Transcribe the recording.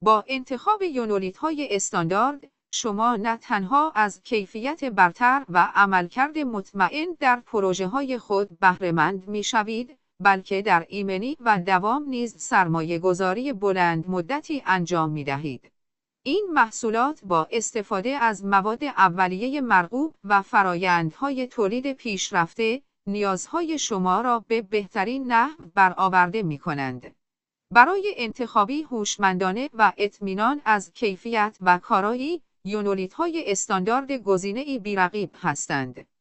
با انتخاب یونولیت‌های استاندارد، شما نه تنها از کیفیت برتر و عملکرد مطمئن در پروژه‌های خود بهره‌مند می‌شوید، بلکه در ایمنی و دوام نیز سرمایه‌گذاری بلند مدتی انجام می‌دهید. این محصولات با استفاده از مواد اولیه مرغوب و فرآیندهای تولید پیشرفته، نیازهای شما را به بهترین نحو برآورده می‌کنند. برای انتخابی هوشمندانه و اطمینان از کیفیت و کارایی، یونولیت‌های استاندارد گزینه‌ای بی‌رقیب هستند.